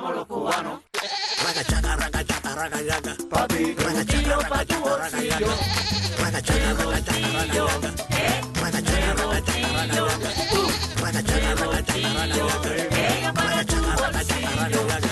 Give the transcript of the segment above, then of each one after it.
gozamos los cubanos. Ragachaca, ragachaca, ragachaca. Papi, con un kilo pa' tu bolsillo. Ragachaca, ragachaca, ragachaca. Ragachaca, ragachaca, ragachaca. Ragachaca, ragachaca, ragachaca. Ragachaca, ragachaca, ragachaca.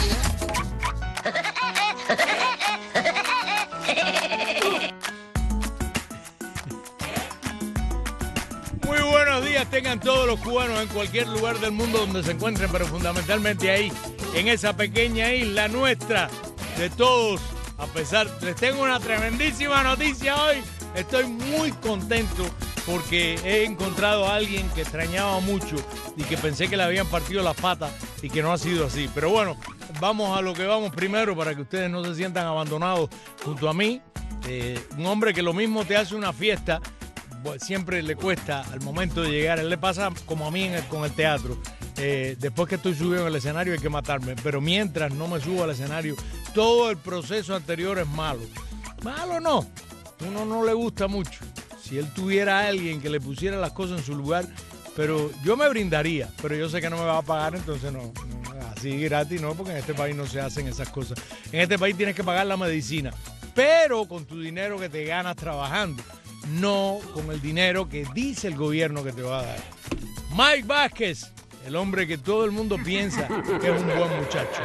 Muy buenos días tengan todos los cubanos en cualquier lugar del mundo donde se encuentren, pero fundamentalmente ahí, en esa pequeña isla nuestra, de todos. A pesar, les tengo una tremendísima noticia hoy. Estoy muy contento porque he encontrado a alguien que extrañaba mucho y que pensé que le habían partido las patas y que no ha sido así. Pero bueno, vamos a lo que vamos primero para que ustedes no se sientan abandonados junto a mí. Un hombre que lo mismo te hace una fiesta, siempre le cuesta al momento de llegar. Él le pasa como a mí con el teatro. Después que estoy subido en el escenario hay que matarme, pero mientras no me subo al escenario, todo el proceso anterior es malo. Malo no, uno no le gusta mucho. Si él tuviera a alguien que le pusiera las cosas en su lugar, pero yo me brindaría, pero yo sé que no me va a pagar, entonces no, así gratis no, porque en este país no se hacen esas cosas. En este país tienes que pagar la medicina, pero con tu dinero que te ganas trabajando, no con el dinero que dice el gobierno que te va a dar. Mike Vázquez, el hombre que todo el mundo piensa que es un buen muchacho.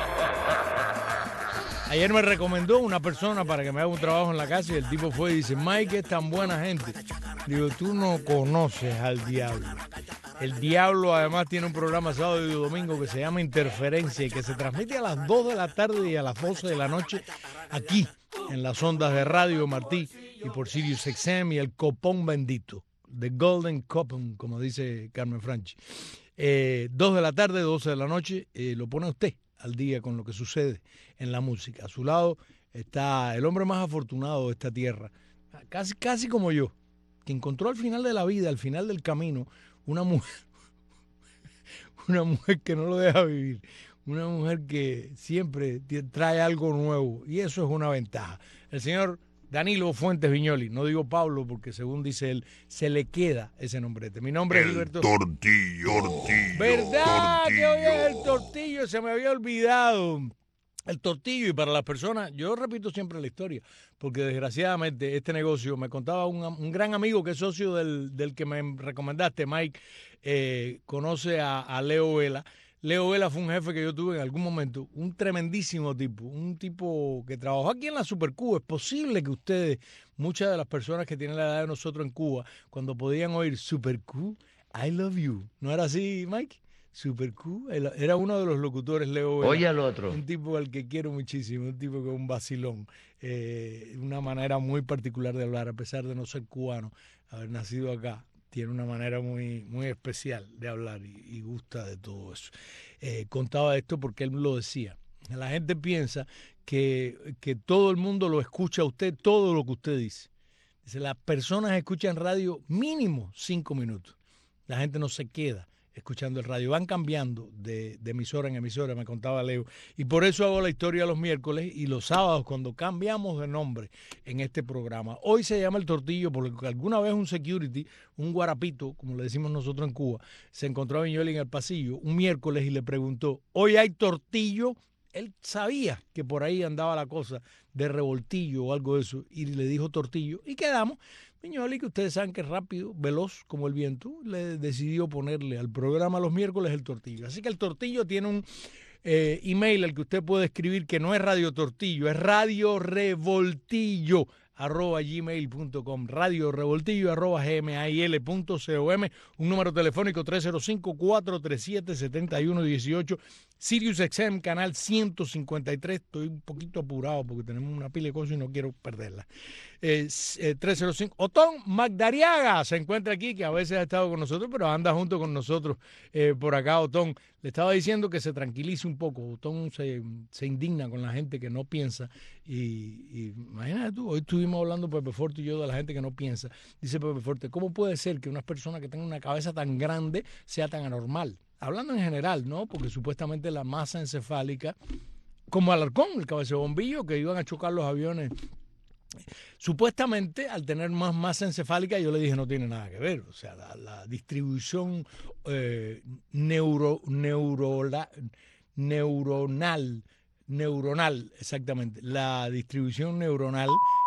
Ayer me recomendó una persona para que me haga un trabajo en la casa y el tipo fue y dice, Mike es tan buena gente. Digo, tú no conoces al diablo. El diablo además tiene un programa sábado y domingo que se llama Interferencia y que se transmite a las 2 de la tarde y a las 12 de la noche aquí en las ondas de Radio Martí y por Sirius XM y el copón bendito, The Golden Coupon, como dice Carmen Franchi. 2 de la tarde, 12 de la noche, lo pone usted al día con lo que sucede en la música. A su lado está el hombre más afortunado de esta tierra, casi como yo, que encontró al final de la vida, al final del camino, una mujer que no lo deja vivir, una mujer que siempre trae algo nuevo y eso es una ventaja. El señor Danilo Fuentes Viñoli, no digo Pablo porque según dice él, se le queda ese nombrete. Mi nombre es Gilberto. Tortillo. ¿Verdad que hoy es el Tortillo? Se me había olvidado. El Tortillo, y para las personas, yo repito siempre la historia, porque desgraciadamente este negocio, me contaba un gran amigo que es socio del que me recomendaste, Mike, conoce a Leo Vela. Leo Vela fue un jefe que yo tuve en algún momento, un tremendísimo tipo, un tipo que trabajó aquí en la Super Cuba. Es posible que ustedes, muchas de las personas que tienen la edad de nosotros en Cuba, cuando podían oír Super Q, I love you, ¿no era así, Mike? Super Q, era uno de los locutores, Leo Vela. Oye al otro. Un tipo al que quiero muchísimo, un tipo que es un vacilón, una manera muy particular de hablar, a pesar de no ser cubano, haber nacido acá. Tiene una manera muy, muy especial de hablar y gusta de todo eso. Contaba esto porque él lo decía. La gente piensa que todo el mundo lo escucha a usted, todo lo que usted dice. Dice, las personas escuchan radio mínimo 5 minutos. La gente no se queda escuchando el radio. Van cambiando de emisora en emisora, me contaba Leo. Y por eso hago la historia los miércoles y los sábados cuando cambiamos de nombre en este programa. Hoy se llama El Tortillo porque alguna vez un security, un guarapito, como le decimos nosotros en Cuba, se encontró a Viñoli en el pasillo un miércoles y le preguntó, ¿hoy hay tortillo? Él sabía que por ahí andaba la cosa de revoltillo o algo de eso y le dijo tortillo y quedamos. Viñoli, que ustedes saben que es rápido, veloz como el viento, le decidió ponerle al programa los miércoles el Tortillo. Así que el Tortillo tiene un email al que usted puede escribir que no es Radio Tortillo, es Radio Revoltillo @gmail.com, Radio Revoltillo @gmail.com, un número telefónico 305-437-7118, Sirius XM, canal 153. Estoy un poquito apurado porque tenemos una pila de cosas y no quiero perderla. 305. Otón Magdariaga se encuentra aquí, que a veces ha estado con nosotros, pero anda junto con nosotros por acá. Otón, le estaba diciendo que se tranquilice un poco. Otón se indigna con la gente que no piensa y imagínate tú, hoy estuvimos hablando Pepe Forte y yo de la gente que no piensa. Dice Pepe Forte, ¿cómo puede ser que una persona que tenga una cabeza tan grande sea tan anormal? Hablando en general, ¿no? Porque supuestamente la masa encefálica, como Alarcón, el cabeza de bombillo, que iban a chocar los aviones, supuestamente al tener más masa encefálica, yo le dije no tiene nada que ver, o sea, neuronal, exactamente, la distribución neuronal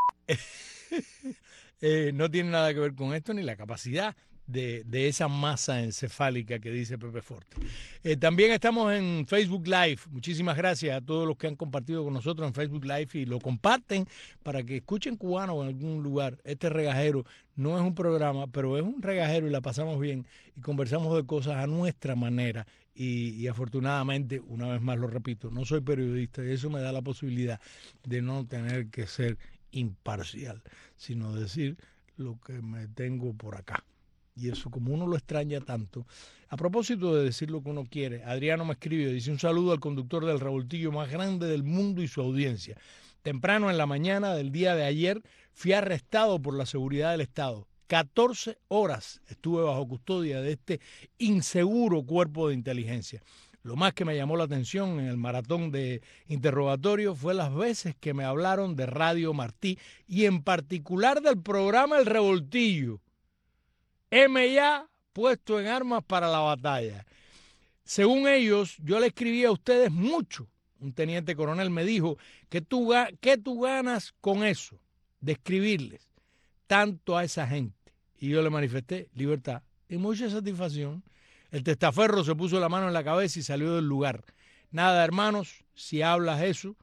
no tiene nada que ver con esto ni la capacidad de esa masa encefálica que dice Pepe Forte. También estamos en Facebook Live. Muchísimas gracias a todos los que han compartido con nosotros en Facebook Live y lo comparten para que escuchen Cubano en algún lugar. Este regajero no es un programa, pero es un regajero y la pasamos bien y conversamos de cosas a nuestra manera. Y afortunadamente, una vez más lo repito, no soy periodista y eso me da la posibilidad de no tener que ser imparcial, sino decir lo que me tengo por acá. Y eso, como uno lo extraña tanto. A propósito de decir lo que uno quiere, Adriano me escribe, dice: un saludo al conductor del revoltillo más grande del mundo y su audiencia. Temprano en la mañana del día de ayer fui arrestado por la seguridad del Estado. 14 horas estuve bajo custodia de este inseguro cuerpo de inteligencia. Lo más que me llamó la atención en el maratón de interrogatorio fue las veces que me hablaron de Radio Martí y en particular del programa El Revoltillo. Heme ya puesto en armas para la batalla. Según ellos, yo le escribí a ustedes mucho. Un teniente coronel me dijo que tú ganas con eso, de escribirles tanto a esa gente. Y yo le manifesté libertad y mucha satisfacción. El testaferro se puso la mano en la cabeza y salió del lugar. Nada, hermanos, si hablas eso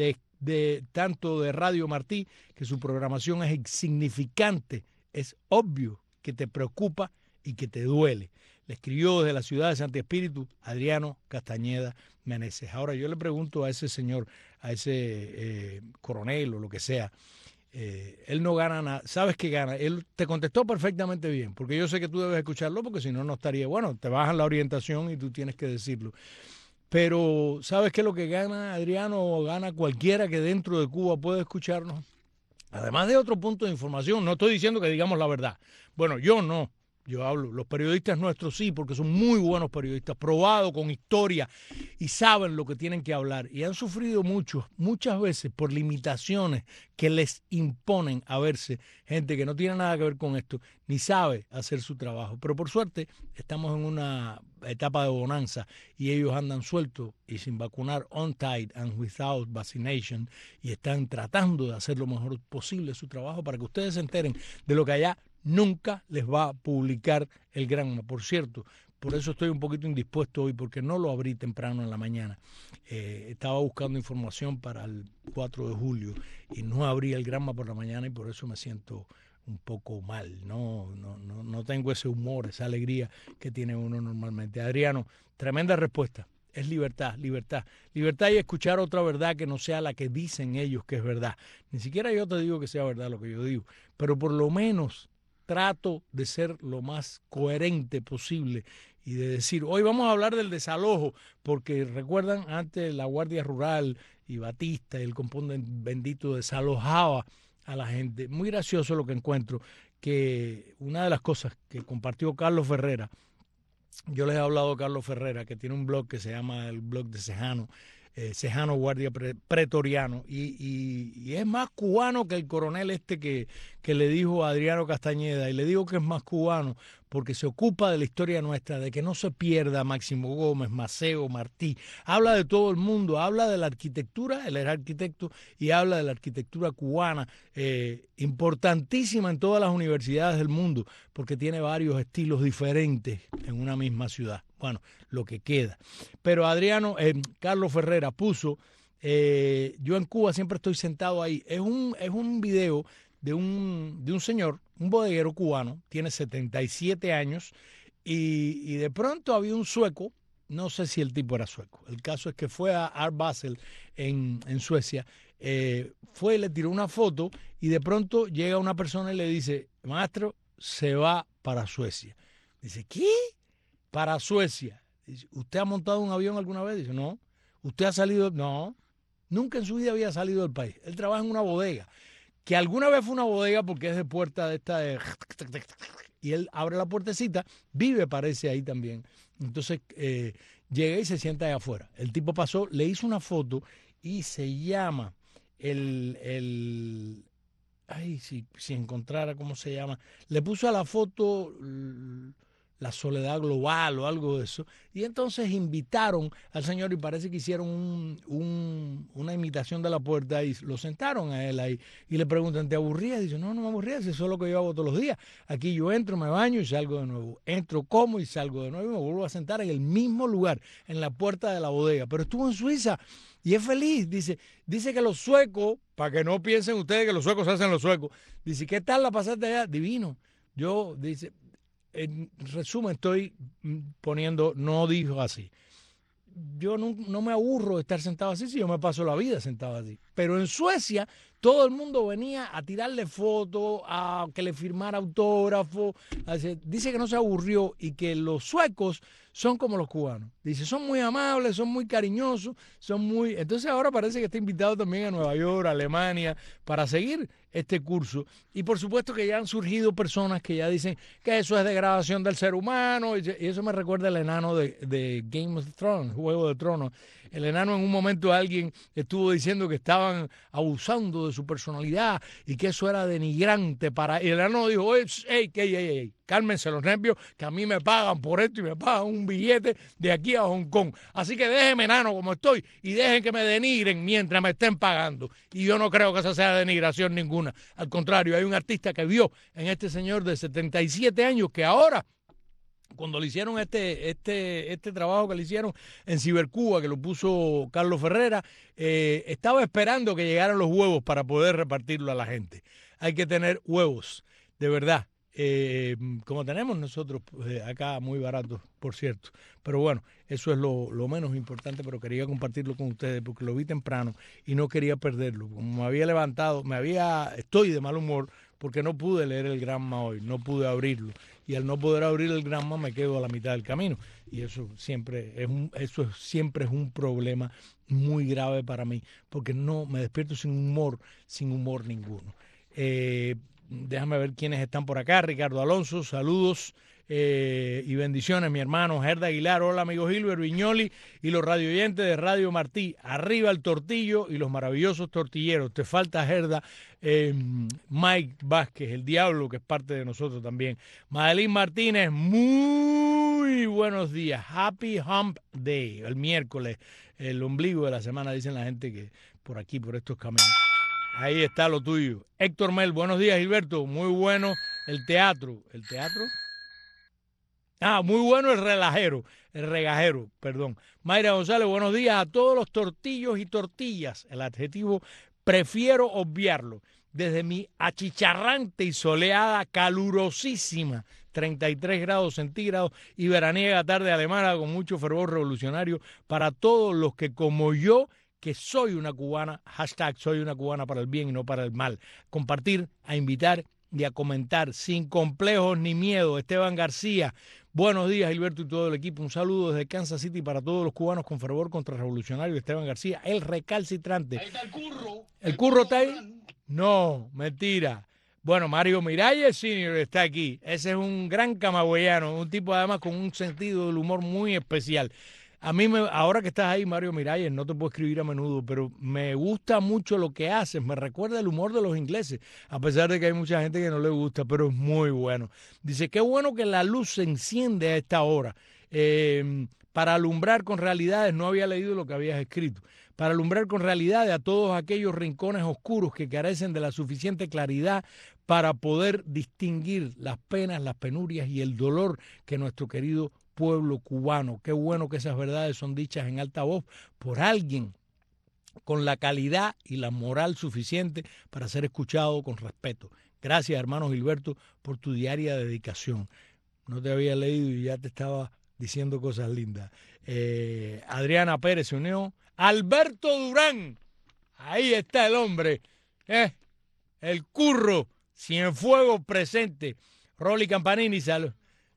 de tanto de Radio Martí, que su programación es insignificante, es obvio que te preocupa y que te duele. Le escribió desde la ciudad de Santi Espíritu Adriano Castañeda Meneses. Ahora yo le pregunto a ese señor, a ese coronel o lo que sea, él no gana nada. ¿Sabes qué gana? Él te contestó perfectamente bien, porque yo sé que tú debes escucharlo, porque si no, no estaría. Bueno, te bajan la orientación y tú tienes que decirlo. Pero ¿sabes qué es lo que gana Adriano o gana cualquiera que dentro de Cuba puede escucharnos? Además de otro punto de información, no estoy diciendo que digamos la verdad. Bueno, yo no. Yo hablo, los periodistas nuestros sí, porque son muy buenos periodistas, probados con historia y saben lo que tienen que hablar. Y han sufrido muchas veces por limitaciones que les imponen a verse gente que no tiene nada que ver con esto, ni sabe hacer su trabajo. Pero por suerte estamos en una etapa de bonanza y ellos andan sueltos y sin vacunar, on-tight and without vaccination, y están tratando de hacer lo mejor posible su trabajo para que ustedes se enteren de lo que allá nunca les va a publicar el Granma. Por cierto, por eso estoy un poquito indispuesto hoy, porque no lo abrí temprano en la mañana. Estaba buscando información para el 4 de julio y no abrí el Granma por la mañana y por eso me siento un poco mal. No tengo ese humor, esa alegría que tiene uno normalmente. Adriano, tremenda respuesta. Es libertad, libertad. Libertad y escuchar otra verdad que no sea la que dicen ellos que es verdad. Ni siquiera yo te digo que sea verdad lo que yo digo, pero por lo menos trato de ser lo más coherente posible y de decir, hoy vamos a hablar del desalojo, porque recuerdan, antes la Guardia Rural y Batista y el Compón Bendito desalojaba a la gente. Muy gracioso lo que encuentro, que una de las cosas que compartió Carlos Ferrera, yo les he hablado de Carlos Ferrera, que tiene un blog que se llama el blog de Cejano, Cejano Guardia Pretoriano, y es más cubano que el coronel este que le dijo a Adriano Castañeda, y le digo que es más cubano porque se ocupa de la historia nuestra, de que no se pierda Máximo Gómez, Maceo, Martí, habla de todo el mundo, habla de la arquitectura, él era arquitecto, y habla de la arquitectura cubana, importantísima en todas las universidades del mundo, porque tiene varios estilos diferentes en una misma ciudad. Bueno, lo que queda. Pero Adriano, Carlos Ferrera puso, yo en Cuba siempre estoy sentado ahí. Es un video de un señor, un bodeguero cubano, tiene 77 años, y de pronto había un sueco, no sé si el tipo era sueco, el caso es que fue a Art Basel en Suecia, fue y le tiró una foto, y de pronto llega una persona y le dice, maestro, se va para Suecia. Dice, ¿qué? Para Suecia. Dice, ¿usted ha montado un avión alguna vez? Dice, no. ¿Usted ha salido? No. Nunca en su vida había salido del país. Él trabaja en una bodega, que alguna vez fue una bodega porque es de puerta de esta de... Y él abre la puertecita, vive, parece, ahí también. Entonces llega y se sienta ahí afuera. El tipo pasó, le hizo una foto y se llama ay, si encontrara cómo se llama. Le puso a la foto la soledad global o algo de eso. Y entonces invitaron al señor y parece que hicieron una imitación de La Puerta y lo sentaron a él ahí y le preguntan, ¿te aburrías? Dice, no, no me aburría, eso es lo que yo hago todos los días. Aquí yo entro, me baño y salgo de nuevo. Entro, como y salgo de nuevo y me vuelvo a sentar en el mismo lugar, en la puerta de la bodega. Pero estuvo en Suiza y es feliz. Dice que los suecos, para que no piensen ustedes que los suecos hacen los suecos, dice, ¿qué tal la pasaste allá? Divino. Yo, dice, en resumen, estoy poniendo, no dijo así. Yo no me aburro de estar sentado así si yo me paso la vida sentado así. Pero en Suecia todo el mundo venía a tirarle fotos, a que le firmara autógrafo. Dice que no se aburrió y que los suecos son como los cubanos. Dice, son muy amables, son muy cariñosos, son muy... Entonces ahora parece que está invitado también a Nueva York, a Alemania, para seguir este curso. Y por supuesto que ya han surgido personas que ya dicen que eso es degradación del ser humano. Y eso me recuerda al enano de Game of Thrones, Juego de Tronos. El enano en un momento alguien estuvo diciendo que estaban abusando de su personalidad y que eso era denigrante para... Y el enano dijo, hey, cálmense los nervios, que a mí me pagan por esto y me pagan un billete de aquí a Hong Kong. Así que déjenme enano como estoy y dejen que me denigren mientras me estén pagando. Y yo no creo que esa sea denigración ninguna. Al contrario, hay un artista que vio en este señor de 77 años que ahora... Cuando le hicieron este trabajo que le hicieron en Cibercuba, que lo puso Carlos Ferrera, estaba esperando que llegaran los huevos para poder repartirlo a la gente. Hay que tener huevos, de verdad, como tenemos nosotros acá, muy baratos, por cierto. Pero bueno, eso es lo menos importante, pero quería compartirlo con ustedes porque lo vi temprano y no quería perderlo. Como me había levantado, estoy de mal humor porque no pude leer el Granma hoy, no pude abrirlo. Y al no poder abrir el Granma me quedo a la mitad del camino. Y eso siempre es un problema muy grave para mí, porque no me despierto sin humor ninguno. Déjame ver quiénes están por acá. Ricardo Alonso, saludos y bendiciones, mi hermano. Gerda Aguilar, hola amigo Gilbert Viñoli y los radioyentes de Radio Martí. Arriba el tortillo y los maravillosos tortilleros. Te falta, Gerda. Mike Vázquez, el diablo, que es parte de nosotros también. Madeline Martínez, muy buenos días. Happy Hump Day, el miércoles, el ombligo de la semana, dicen la gente que por aquí, por estos caminos. Ahí está lo tuyo. Héctor Mel, buenos días, Gilberto. Muy bueno el teatro. ¿El teatro? Muy bueno el regajero, perdón. Mayra González, buenos días a todos los tortillos y tortillas. El adjetivo prefiero obviarlo. Desde mi achicharrante y soleada, calurosísima 33 grados centígrados y veraniega tarde alemana con mucho fervor revolucionario para todos los que como yo, que soy una cubana, hashtag soy una cubana para el bien y no para el mal. Compartir, a invitar y a comentar sin complejos ni miedo. Esteban García, buenos días Gilberto y todo el equipo. Un saludo desde Kansas City para todos los cubanos con fervor contrarrevolucionario. Esteban García, el recalcitrante. Ahí está el curro. ¿El curro está ahí? No, mentira. Bueno, Mario Miralles Sr. está aquí. Ese es un gran camagüeyano, un tipo además con un sentido del humor muy especial. A mí, ahora que estás ahí, Mario Miralles, no te puedo escribir a menudo, pero me gusta mucho lo que haces. Me recuerda el humor de los ingleses, a pesar de que hay mucha gente que no le gusta, pero es muy bueno. Dice, qué bueno que la luz se enciende a esta hora. Para alumbrar con realidades, no había leído lo que habías escrito, para alumbrar con realidades a todos aquellos rincones oscuros que carecen de la suficiente claridad para poder distinguir las penas, las penurias y el dolor que nuestro querido pueblo cubano. Qué bueno que esas verdades son dichas en alta voz por alguien con la calidad y la moral suficiente para ser escuchado con respeto. Gracias, hermano Gilberto, por tu diaria dedicación. No te había leído y ya te estaba diciendo cosas lindas. Adriana Pérez se unió. Alberto Durán, ahí está el hombre, el curro, Cienfuegos presente. Rolly Campanini, saludos.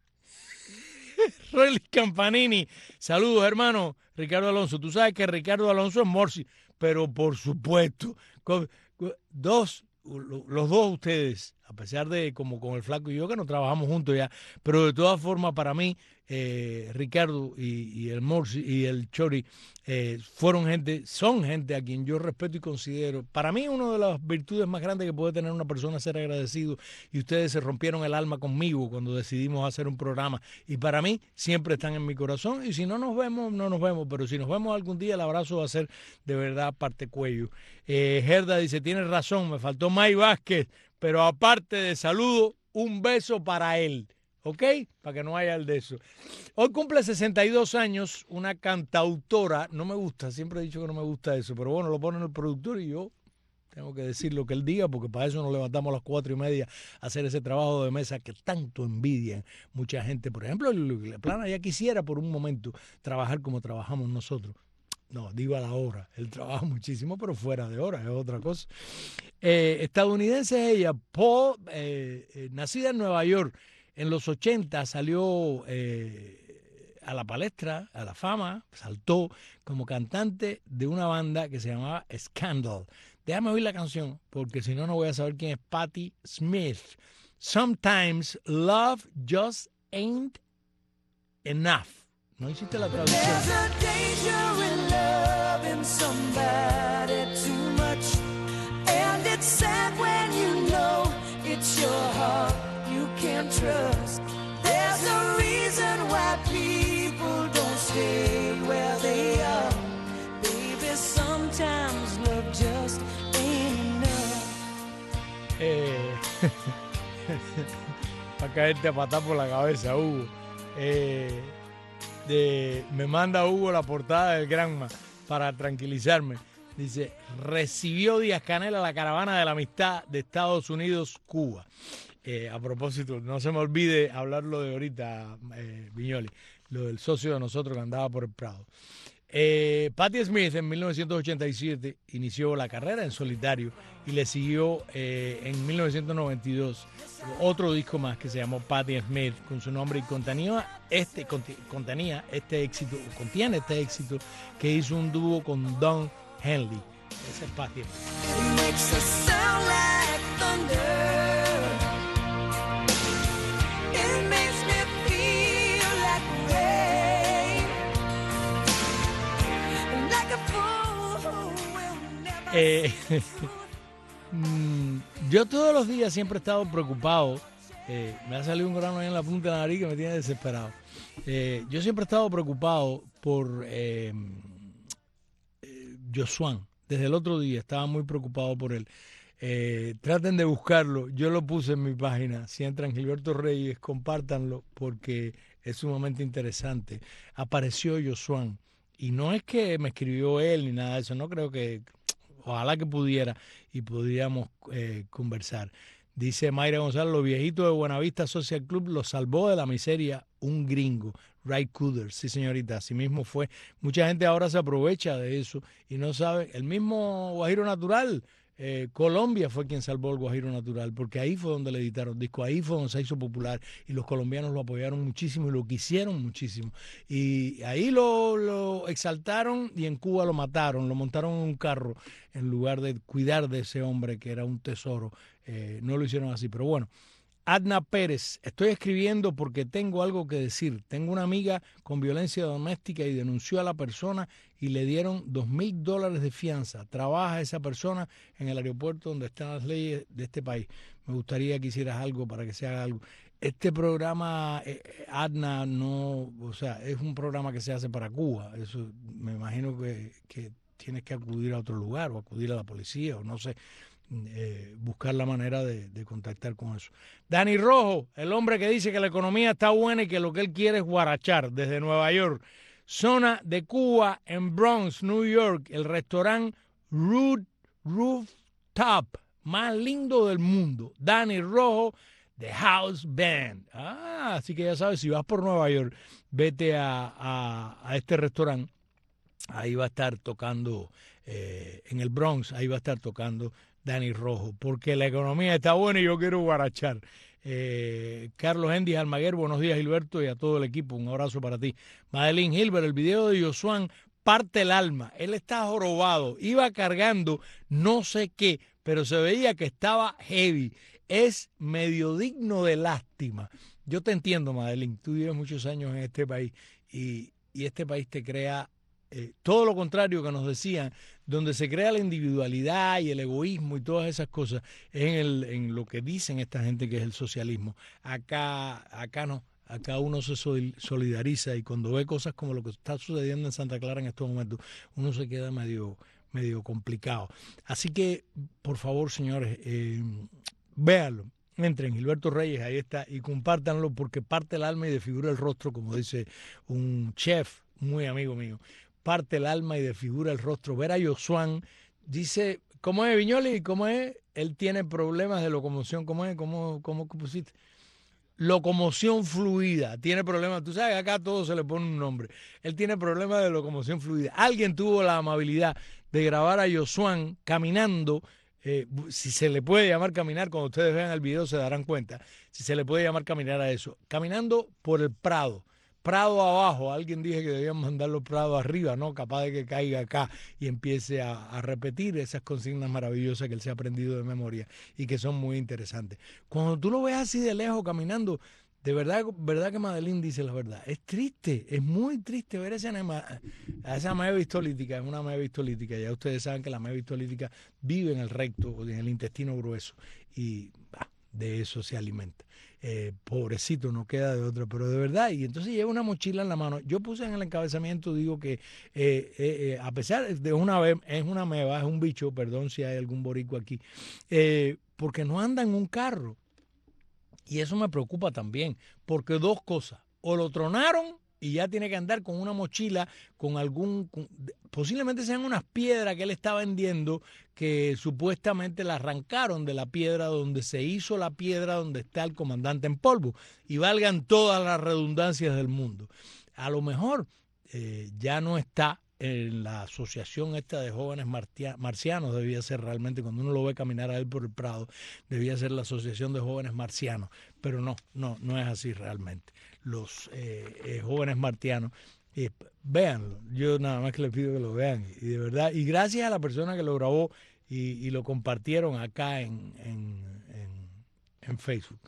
Rolly Campanini, saludos hermano. Ricardo Alonso, tú sabes que Ricardo Alonso es Morsi, pero por supuesto, los dos ustedes, a pesar de como con el Flaco y yo que no trabajamos juntos ya, pero de todas formas para mí Ricardo y el Morsi y el Chori son gente a quien yo respeto y considero. Para mí una de las virtudes más grandes que puede tener una persona es ser agradecido, y ustedes se rompieron el alma conmigo cuando decidimos hacer un programa, y para mí siempre están en mi corazón, y si no nos vemos, no nos vemos, pero si nos vemos algún día el abrazo va a ser de verdad parte cuello. Gerda dice, tienes razón, me faltó Mike Vázquez, pero aparte de saludo, un beso para él. ¿Ok? Para que no haya el de eso. Hoy cumple 62 años una cantautora. No me gusta, siempre he dicho que no me gusta eso, pero bueno, lo pone el productor y yo tengo que decir lo que él diga, porque para eso nos levantamos a las 4:30 a hacer ese trabajo de mesa que tanto envidian mucha gente. Por ejemplo, el Plana ya quisiera por un momento trabajar como trabajamos nosotros. No, digo a la hora. Él trabaja muchísimo, pero fuera de hora, es otra cosa. Estadounidense es ella, nacida en Nueva York. En los 80 salió a la palestra, a la fama, saltó como cantante de una banda que se llamaba Scandal. Déjame oír la canción, porque si no, no voy a saber quién es Patti Smith. Sometimes love just ain't enough. No hiciste la traducción. There's a danger in loving somebody too much, and it's sad when you know it's your heart you can't trust. There's a reason why people don't stay where they are. Baby, sometimes love just ain't enough. Para caerte a patar por la cabeza, Hugo. Me manda Hugo la portada del Granma para tranquilizarme. Dice, recibió Díaz-Canel a la caravana de la amistad de Estados Unidos-Cuba. A propósito, no se me olvide hablarlo de ahorita, Viñoli, lo del socio de nosotros que andaba por el Prado. Patti Smith en 1987 inició la carrera en solitario y le siguió en 1992 otro disco más que se llamó Patti Smith con su nombre, y contiene este éxito que hizo un dúo con Don Henley. Ese es Patti Smith. It makes us sound like thunder. It makes me feel like rain. Like a fool who will never Yo todos los días siempre he estado preocupado. Me ha salido un grano ahí en la punta de la nariz que me tiene desesperado. Yo siempre he estado preocupado por Josuán. Desde el otro día estaba muy preocupado por él. Traten de buscarlo. Yo lo puse en mi página. Si entran Gilberto Reyes, compártanlo porque es sumamente interesante. Apareció Josuán. Y no es que me escribió él ni nada de eso. No creo que... Ojalá que pudiera y podríamos conversar. Dice Mayra González, los viejitos de Buenavista Social Club los salvó de la miseria un gringo, Ray Cooder. Sí, señorita, así mismo fue. Mucha gente ahora se aprovecha de eso y no sabe. El mismo Guajiro Natural, Colombia fue quien salvó el Guajiro Natural, porque ahí fue donde le editaron disco, ahí fue donde se hizo popular y los colombianos lo apoyaron muchísimo y lo quisieron muchísimo. Y ahí lo exaltaron y en Cuba lo mataron, lo montaron en un carro en lugar de cuidar de ese hombre que era un tesoro. No lo hicieron así, pero bueno. Adna Pérez, estoy escribiendo porque tengo algo que decir. Tengo una amiga con violencia doméstica y denunció a la persona y le dieron $2,000 de fianza. Trabaja esa persona en el aeropuerto donde están las leyes de este país. Me gustaría que hicieras algo para que se haga algo. Este programa, Adna, no, o sea, es un programa que se hace para Cuba. Eso me imagino que tienes que acudir a otro lugar o acudir a la policía o no sé. Buscar la manera de contactar con eso. Dani Rojo, el hombre que dice que la economía está buena y que lo que él quiere es guarachar, desde Nueva York. Zona de Cuba en Bronx, New York, el restaurante Rooftop más lindo del mundo. Dani Rojo, The House Band. Así que ya sabes, si vas por Nueva York, vete a este restaurante. Ahí va a estar tocando, en el Bronx, ahí va a estar tocando Dani Rojo, porque la economía está buena y yo quiero guarachar. Carlos Endis Almaguer, buenos días Gilberto y a todo el equipo, un abrazo para ti. Madeline Gilbert, el video de Josuán parte el alma, él está jorobado, iba cargando no sé qué, pero se veía que estaba heavy. es medio digno de lástima. Yo te entiendo, Madeline, tú vives muchos años en este país y este país te crea todo lo contrario que nos decían, donde se crea la individualidad y el egoísmo y todas esas cosas, en lo que dicen esta gente que es el socialismo. Acá no. Acá uno se solidariza y cuando ve cosas como lo que está sucediendo en Santa Clara en estos momentos, uno se queda medio complicado. Así que, por favor, señores, véanlo. Entren, Gilberto Reyes, ahí está, y compártanlo porque parte el alma y desfigura el rostro, como dice un chef muy amigo mío. Parte el alma y desfigura el rostro. Ver a Yosuán, dice, ¿cómo es, Viñoli? ¿Cómo es? Él tiene problemas de locomoción. ¿Cómo es? ¿Cómo pusiste? Locomoción fluida. Tiene problemas. Tú sabes que acá a todo se le pone un nombre. Él tiene problemas de locomoción fluida. Alguien tuvo la amabilidad de grabar a Yosuán caminando. Si se le puede llamar caminar, cuando ustedes vean el video se darán cuenta, si se le puede llamar caminar a eso, caminando por el Prado abajo. Alguien dije que debían mandar los prados arriba, ¿no? Capaz de que caiga acá y empiece a repetir esas consignas maravillosas que él se ha aprendido de memoria y que son muy interesantes. Cuando tú lo ves así de lejos caminando, de verdad que Madeline dice la verdad. Es triste, es muy triste ver esa ameba histolítica. Es una ameba histolítica. Ya ustedes saben que la ameba histolítica vive en el recto o en el intestino grueso y de eso se alimenta. Pobrecito, no queda de otra, pero de verdad. Y entonces lleva una mochila en la mano. Yo puse en el encabezamiento, digo que a pesar de es una ameba, es un bicho, perdón si hay algún boricua aquí, porque no anda en un carro. Y eso me preocupa también, porque dos cosas, o lo tronaron y ya tiene que andar con una mochila, posiblemente sean unas piedras que él está vendiendo, que supuestamente la arrancaron de la piedra donde se hizo la piedra donde está el comandante en polvo, y valgan todas las redundancias del mundo. A lo mejor ya no está en la asociación esta de jóvenes marcianos, debía ser realmente, cuando uno lo ve caminar a él por el Prado, debía ser la asociación de jóvenes marcianos, pero no es así realmente. Los jóvenes marcianos, véanlo, yo nada más que les pido que lo vean, y de verdad, y gracias a la persona que lo grabó y lo compartieron acá en Facebook.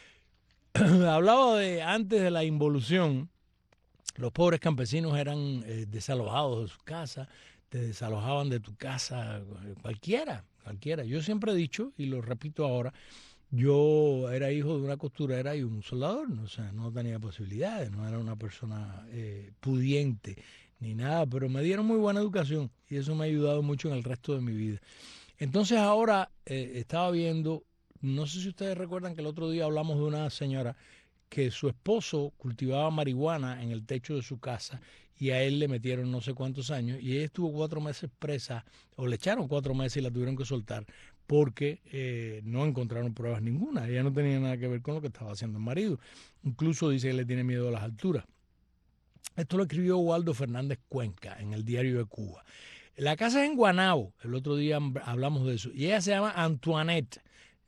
Hablaba antes de la involución. Los pobres campesinos eran desalojados de sus casas, te desalojaban de tu casa, cualquiera. Yo siempre he dicho, y lo repito ahora, yo era hijo de una costurera y un soldador, o sea, no tenía posibilidades, no era una persona pudiente ni nada, pero me dieron muy buena educación y eso me ha ayudado mucho en el resto de mi vida. Entonces ahora estaba viendo, no sé si ustedes recuerdan que el otro día hablamos de una señora que su esposo cultivaba marihuana en el techo de su casa y a él le metieron no sé cuántos años y ella estuvo 4 meses presa, o le echaron 4 meses y la tuvieron que soltar porque no encontraron pruebas ninguna. Ella no tenía nada que ver con lo que estaba haciendo el marido. Incluso dice que le tiene miedo a las alturas. Esto lo escribió Waldo Fernández Cuenca en el Diario de Cuba. La casa es en Guanabo, el otro día hablamos de eso, y ella se llama Antoinette.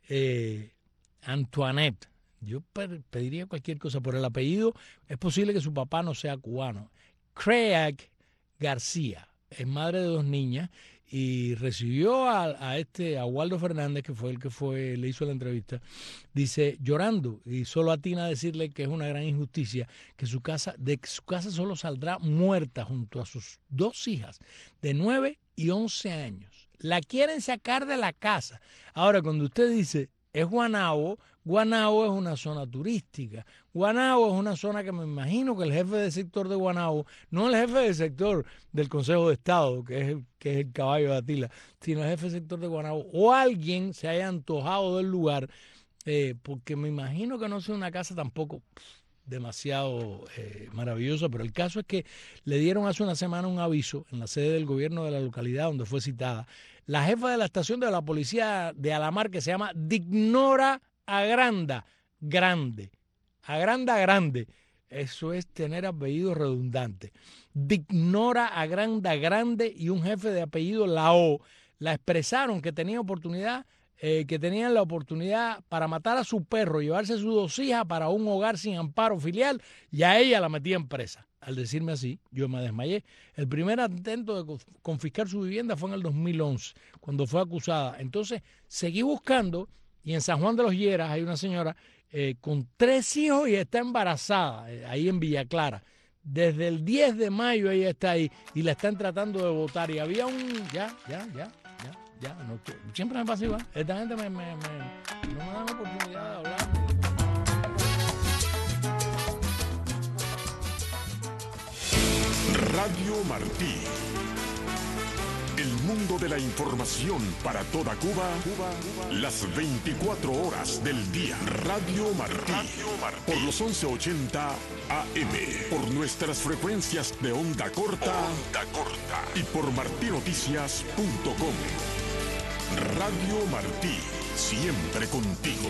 Antoinette. Yo pediría cualquier cosa por el apellido. Es posible que su papá no sea cubano. Craig García es madre de 2 niñas y recibió a Waldo Fernández, que fue el que le hizo la entrevista, dice, llorando, y solo atina a decirle que es una gran injusticia, que de su casa solo saldrá muerta junto a sus 2 hijas de 9 y 11 años. La quieren sacar de la casa. Ahora, cuando usted dice, es Guanabo es una zona turística. Guanabo es una zona que me imagino que el jefe de sector de Guanabo, no el jefe de sector del Consejo de Estado, que es el caballo de Atila, sino el jefe de sector de Guanabo, o alguien se haya antojado del lugar, porque me imagino que no sea una casa tampoco demasiado maravillosa, pero el caso es que le dieron hace una semana un aviso en la sede del gobierno de la localidad donde fue citada la jefa de la estación de la policía de Alamar, que se llama Dignora Agranda Grande. Eso es tener apellido redundante. Dignora Agranda Grande y un jefe de apellido Lao la expresaron que tenían la oportunidad para matar a su perro, llevarse a sus 2 hijas para un hogar sin amparo filial, y a ella la metían presa. Al decirme así, yo me desmayé. El primer intento de confiscar su vivienda fue en el 2011, cuando fue acusada. Entonces, seguí buscando Y en San Juan de los Hieras hay una señora con 3 hijos y está embarazada, ahí en Villa Clara. Desde el 10 de mayo ella está ahí y la están tratando de votar. Y había un... Ya, no, siempre me pasa igual. Esta gente no me dan oportunidad de hablar. Radio Martí. El mundo de la información para toda Cuba, las 24 horas del día. Radio Martí. Por los 1180 AM. Por nuestras frecuencias de onda corta. Y por martinoticias.com. Radio Martí. Siempre contigo.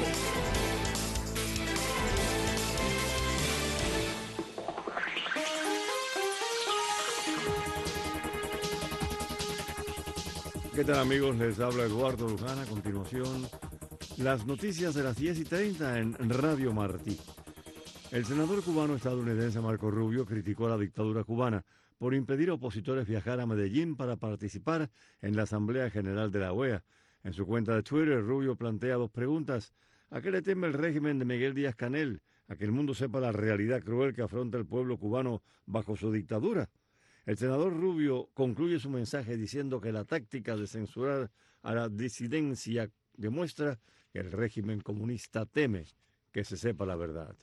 ¿Qué tal, amigos? Les habla Eduardo Luján. A continuación, las noticias de las 10:30 en Radio Martí. El senador cubano estadounidense Marco Rubio criticó a la dictadura cubana por impedir a opositores viajar a Medellín para participar en la Asamblea General de la OEA. En su cuenta de Twitter, Rubio plantea 2 preguntas. ¿A qué le teme el régimen de Miguel Díaz-Canel? ¿A que el mundo sepa la realidad cruel que afronta el pueblo cubano bajo su dictadura? El senador Rubio concluye su mensaje diciendo que la táctica de censurar a la disidencia demuestra que el régimen comunista teme que se sepa la verdad.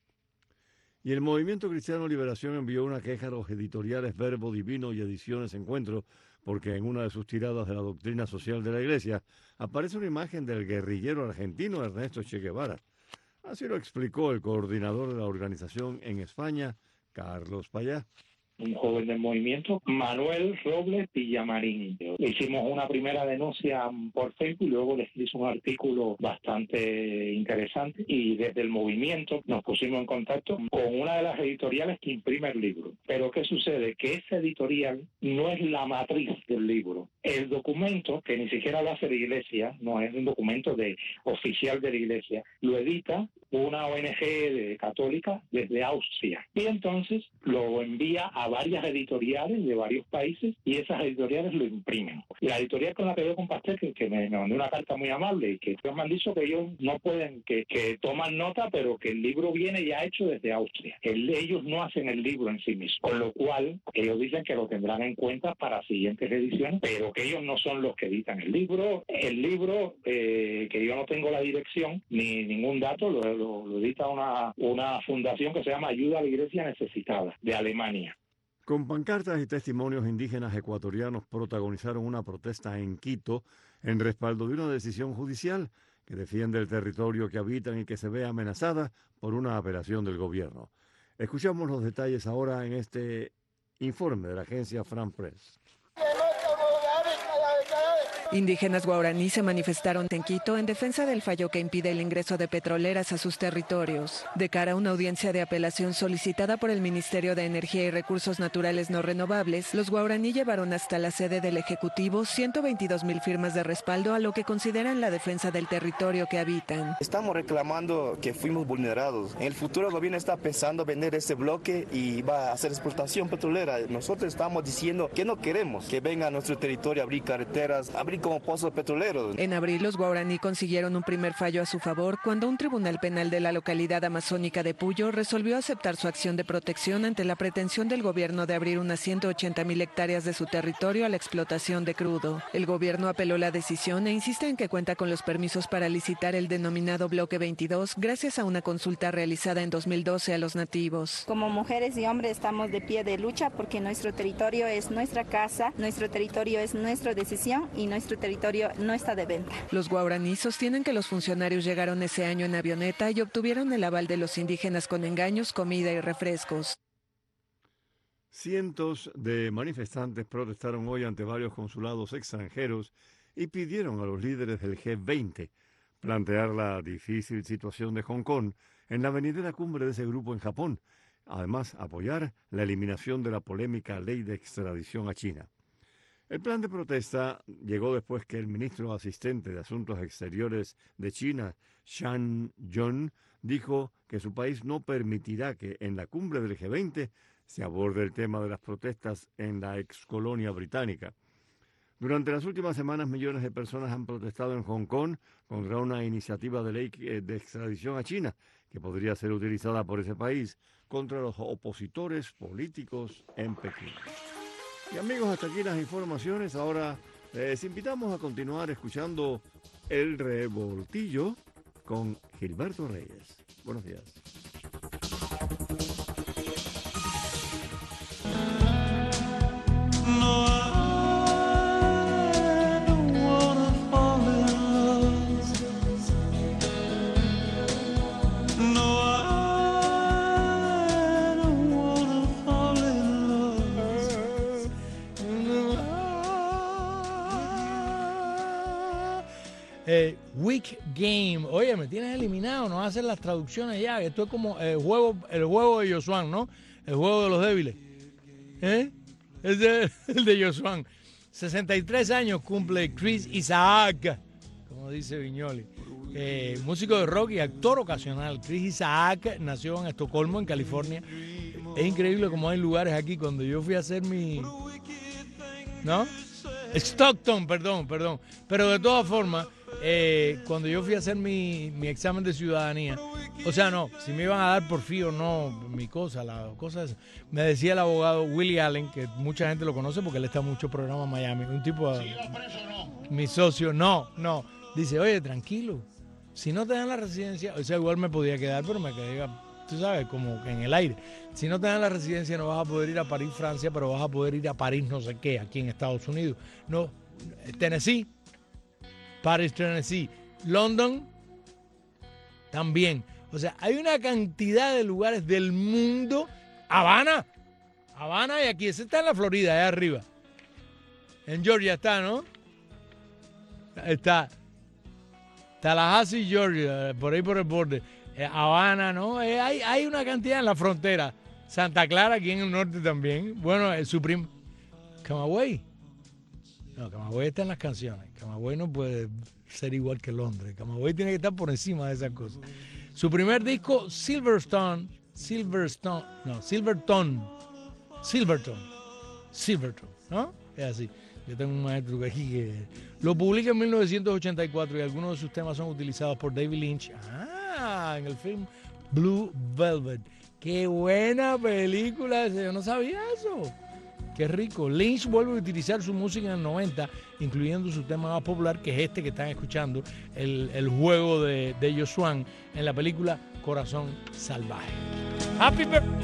Y el Movimiento Cristiano Liberación envió una queja a los editoriales Verbo Divino y Ediciones Encuentro porque en una de sus tiradas de la doctrina social de la Iglesia aparece una imagen del guerrillero argentino Ernesto Che Guevara. Así lo explicó el coordinador de la organización en España, Carlos Payá. Un joven del movimiento, Manuel Robles Villamarín. Hicimos una primera denuncia por Facebook y luego le hizo un artículo bastante interesante y desde el movimiento nos pusimos en contacto con una de las editoriales que imprime el libro. Pero ¿qué sucede? Que esa editorial no es la matriz del libro. El documento, que ni siquiera lo hace la Iglesia, no es un documento oficial de la Iglesia, lo edita una ONG católica desde Austria. Y entonces lo envía a varias editoriales de varios países y esas editoriales lo imprimen. La editorial con la que yo compartí, que me mandó una carta muy amable y que me han dicho que ellos no pueden, que toman nota, pero que el libro viene ya hecho desde Austria. Ellos no hacen el libro en sí mismos, con lo cual ellos dicen que lo tendrán en cuenta para siguientes ediciones, pero que ellos no son los que editan el libro. El libro, que yo no tengo la dirección ni ningún dato, lo edita una fundación que se llama Ayuda a la Iglesia Necesitada, de Alemania. Con pancartas y testimonios, indígenas ecuatorianos protagonizaron una protesta en Quito en respaldo de una decisión judicial que defiende el territorio que habitan y que se ve amenazada por una apelación del gobierno. Escuchamos los detalles ahora en este informe de la agencia France Press. Indígenas guaraní se manifestaron en Quito en defensa del fallo que impide el ingreso de petroleras a sus territorios. De cara a una audiencia de apelación solicitada por el Ministerio de Energía y Recursos Naturales No Renovables, los guaraní llevaron hasta la sede del Ejecutivo 122,000 firmas de respaldo a lo que consideran la defensa del territorio que habitan. Estamos reclamando que fuimos vulnerados. En el futuro el gobierno está pensando vender este bloque y va a hacer explotación petrolera. Nosotros estamos diciendo que no queremos que venga a nuestro territorio a abrir carreteras, abrir como pozos petroleros. En abril, los guaraní consiguieron un primer fallo a su favor cuando un tribunal penal de la localidad amazónica de Puyo resolvió aceptar su acción de protección ante la pretensión del gobierno de abrir unas 180,000 hectáreas de su territorio a la explotación de crudo. El gobierno apeló la decisión e insiste en que cuenta con los permisos para licitar el denominado Bloque 22 gracias a una consulta realizada en 2012 a los nativos. Como mujeres y hombres estamos de pie de lucha porque nuestro territorio es nuestra casa, nuestro territorio es nuestra decisión y nuestro territorio no está de venta. Los guaraní sostienen que los funcionarios llegaron ese año en avioneta y obtuvieron el aval de los indígenas con engaños, comida y refrescos. Cientos de manifestantes protestaron hoy ante varios consulados extranjeros y pidieron a los líderes del G20 plantear la difícil situación de Hong Kong en la venidera cumbre de ese grupo en Japón. Además, apoyar la eliminación de la polémica ley de extradición a China. El plan de protesta llegó después que el ministro asistente de Asuntos Exteriores de China, Shan Jun, dijo que su país no permitirá que en la cumbre del G20 se aborde el tema de las protestas en la excolonia británica. Durante las últimas semanas, millones de personas han protestado en Hong Kong contra una iniciativa de ley de extradición a China que podría ser utilizada por ese país contra los opositores políticos en Pekín. Y amigos, hasta aquí las informaciones. Ahora les invitamos a continuar escuchando El Revoltillo con Gilberto Reyes. Buenos días. Weak Game. Oye, me tienes eliminado, no hacen las traducciones ya. Esto es como el juego de Josuán, ¿no? El juego de los débiles. ¿Eh? Es el de Josuán. 63 años cumple Chris Isaac, como dice Viñoli. Músico de rock y actor ocasional. Chris Isaac nació en Estocolmo, en California. Es increíble cómo hay lugares aquí. Cuando yo fui a hacer mi... ¿No? Stockton, perdón. Pero de todas formas, cuando yo fui a hacer mi examen de ciudadanía, o sea, no, si me iban a dar por fin o no mi cosa, la cosa esa, me decía el abogado Willie Allen, que mucha gente lo conoce porque él está en muchos programas en Miami, un tipo, mi socio, no, dice, oye, tranquilo, si no te dan la residencia, o sea, igual me podía quedar, pero me quedé, tú sabes, como que en el aire. Si no te dan la residencia no vas a poder ir a París, Francia, pero vas a poder ir a París no sé qué, aquí en Estados Unidos. No, Tennessee, Paris, Tennessee, London, también. O sea, hay una cantidad de lugares del mundo. Habana, y aquí, ese está en la Florida, allá arriba. En Georgia está, ¿no? Está Tallahassee, Georgia, por ahí por el borde. Habana, ¿no? Hay una cantidad en la frontera. Santa Clara, aquí en el norte también. Bueno, su primo. Camagüey. No, Camagüey está en las canciones. Camagüey no puede ser igual que Londres. Camagüey tiene que estar por encima de esas cosas. Su primer disco, Silverton, ¿no? Es así. Yo tengo un maestro aquí que lo publica en 1984 y algunos de sus temas son utilizados por David Lynch. En el film Blue Velvet. ¡Qué buena película! Yo no sabía eso. ¡Qué rico! Lynch vuelve a utilizar su música en el 90, incluyendo su tema más popular, que es este que están escuchando, el juego de Josuán, en la película Corazón Salvaje. ¡Happy birthday!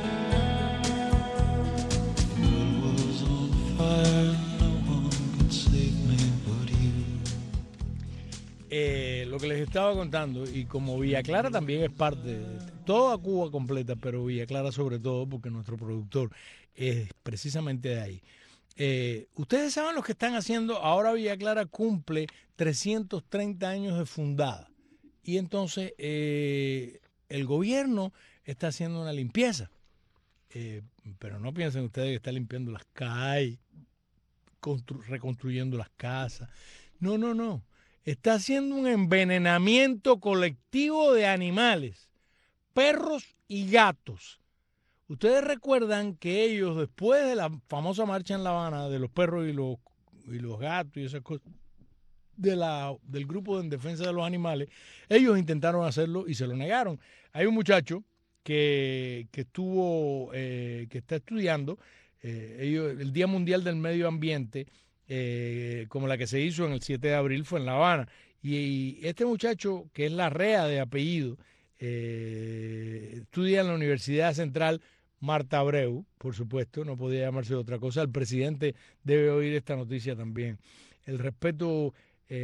Lo que les estaba contando, y como Villa Clara también es parte de toda Cuba completa, pero Villa Clara sobre todo, porque nuestro productor es precisamente de ahí. Ustedes saben lo que están haciendo. Ahora Villa Clara cumple 330 años de fundada. Y entonces el gobierno está haciendo una limpieza. Pero no piensen ustedes que está limpiando las calles, reconstruyendo las casas. No. Está haciendo un envenenamiento colectivo de animales, perros y gatos. Ustedes recuerdan que ellos, después de la famosa marcha en La Habana de los perros y los gatos y esas cosas, del grupo en defensa de los animales, ellos intentaron hacerlo y se lo negaron. Hay un muchacho que está estudiando el Día Mundial del Medio Ambiente, como la que se hizo en el 7 de abril, fue en La Habana. Y este muchacho, que es Larrea de apellido, estudia en la Universidad Central Marta Abreu, por supuesto, no podía llamarse de otra cosa. El presidente debe oír esta noticia también. El respeto,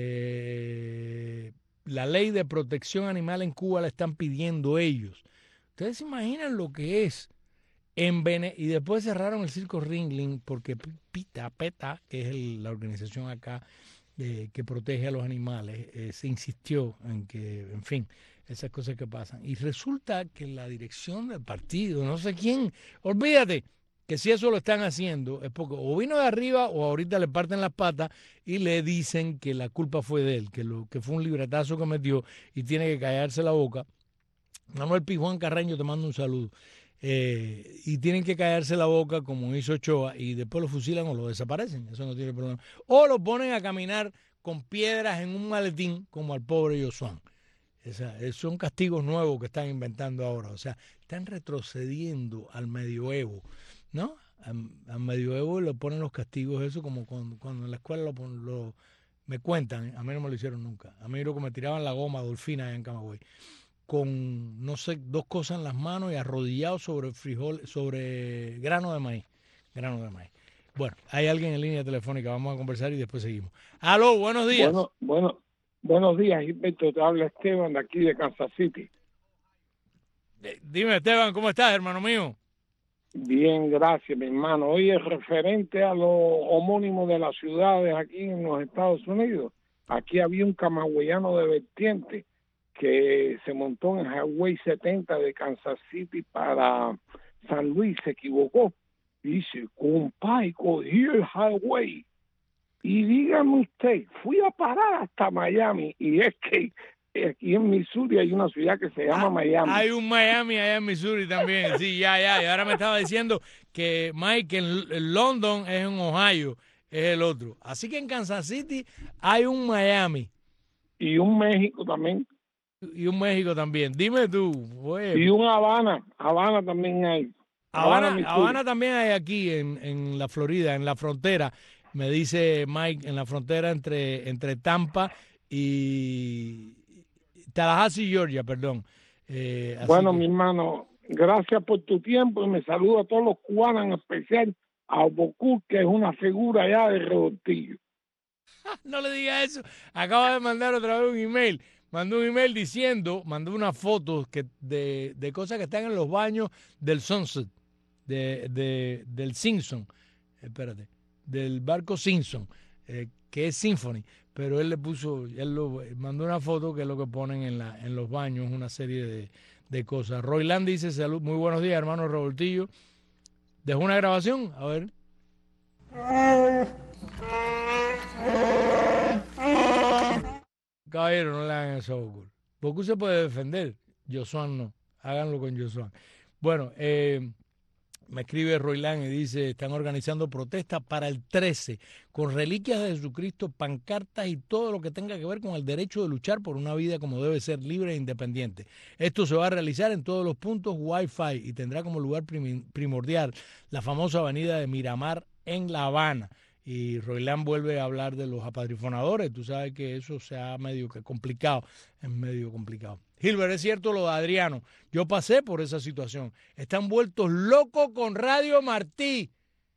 la ley de protección animal en Cuba la están pidiendo ellos. Ustedes se imaginan lo que es. Y después cerraron el circo Ringling porque PETA, que es la organización acá que protege a los animales, se insistió en que, en fin, esas cosas que pasan. Y resulta que la dirección del partido, no sé quién, olvídate, que si eso lo están haciendo es porque o vino de arriba o ahorita le parten las patas y le dicen que la culpa fue de él, que fue un libretazo que metió y tiene que callarse la boca. Manuel Pijuán Carreño, te mando un saludo. y tienen que callarse la boca como hizo Ochoa y después lo fusilan o lo desaparecen, eso no tiene problema. O lo ponen a caminar con piedras en un maletín como al pobre Josuán. Son castigos nuevos que están inventando ahora, o sea, están retrocediendo al medioevo, ¿no? Al medioevo le ponen los castigos, eso como cuando en la escuela me cuentan, a mí no me lo hicieron nunca, a mí lo que me tiraban la goma Dolfina allá en Camagüey, con, no sé, 2 cosas en las manos y arrodillado sobre sobre grano de maíz. Bueno, hay alguien en línea telefónica, vamos a conversar y después seguimos. Aló, buenos días. Buenos días, Gilberto, te habla Esteban de aquí de Kansas City. Dime, Esteban, ¿cómo estás, hermano mío? Bien, gracias, mi hermano. Oye, referente a los homónimos de las ciudades aquí en los Estados Unidos, aquí había un camagüeyano de vertiente que se montó en Highway 70 de Kansas City para San Luis, se equivocó. Dice, compadre, cogí el highway. Y dígame usted, fui a parar hasta Miami, y es que aquí en Missouri hay una ciudad que se llama Miami. Hay un Miami allá en Missouri también, sí, ya. Y ahora me estaba diciendo que Mike, en London es en Ohio, es el otro. Así que en Kansas City hay un Miami. Y un México también. Y un México también. Dime tú. Pues. Y un Habana también hay. Habana también hay aquí en la Florida, en la frontera. Me dice Mike, en la frontera entre Tampa y Tallahassee, Georgia, perdón. Bueno, mi hermano, gracias por tu tiempo y me saludo a todos los cubanos, en especial a Bocú, que es una figura allá de Revoltillo. No le diga eso. Acaba de mandar otra vez un email. Mandó un email mandó unas fotos de cosas que están en los baños del Sunset, del Simpson. Espérate. Del barco Simpson, que es Symphony, pero él mandó una foto que es lo que ponen en los baños, una serie de cosas. Royland dice, salud, muy buenos días, hermano Revoltillo. ¿Dejó una grabación? A ver. Caballero, no le hagan eso a Goku. Goku se puede defender, Josuán no. Háganlo con Josuán. Bueno, me escribe Royland y dice, están organizando protestas para el 13, con reliquias de Jesucristo, pancartas y todo lo que tenga que ver con el derecho de luchar por una vida como debe ser, libre e independiente. Esto se va a realizar en todos los puntos Wi-Fi y tendrá como lugar primordial la famosa avenida de Miramar en La Habana. Y Royland vuelve a hablar de los apadrinadores. Tú sabes que eso se ha medio complicado. Gilbert, es cierto lo de Adriano. Yo pasé por esa situación. Están vueltos locos con Radio Martí.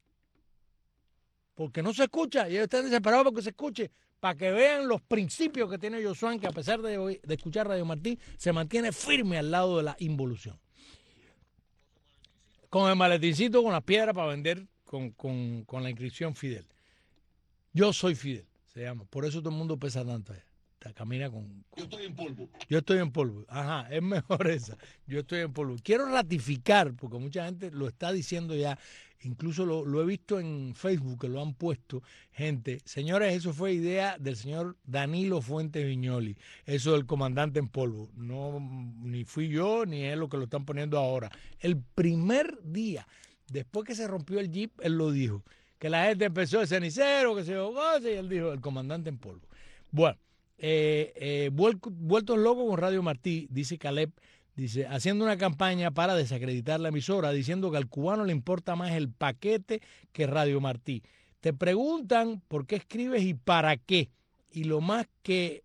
Porque no se escucha. Y ellos están desesperados porque se escuche. Para que vean los principios que tiene Josuán, que a pesar de escuchar Radio Martí, se mantiene firme al lado de la involución. Con el maletincito, con las piedras para vender con la inscripción Fidel. Yo soy Fidel, se llama. Por eso todo el mundo pesa tanto allá. Camina con... Yo estoy en polvo. Yo estoy en polvo. Ajá, es mejor esa. Yo estoy en polvo. Quiero ratificar, porque mucha gente lo está diciendo ya. Incluso lo he visto en Facebook, que lo han puesto gente. Señores, eso fue idea del señor Danilo Fuentes Viñoli. Eso del comandante en polvo. No, ni fui yo, ni es lo que lo están poniendo ahora. El primer día, después que se rompió el Jeep, él lo dijo. Que la gente empezó de cenicero, que se ahogó, y él dijo, el comandante en polvo. Bueno, vueltos locos con Radio Martí, dice Caleb, dice, haciendo una campaña para desacreditar la emisora, diciendo que al cubano le importa más el paquete que Radio Martí. Te preguntan por qué escribes y para qué. Y lo más que,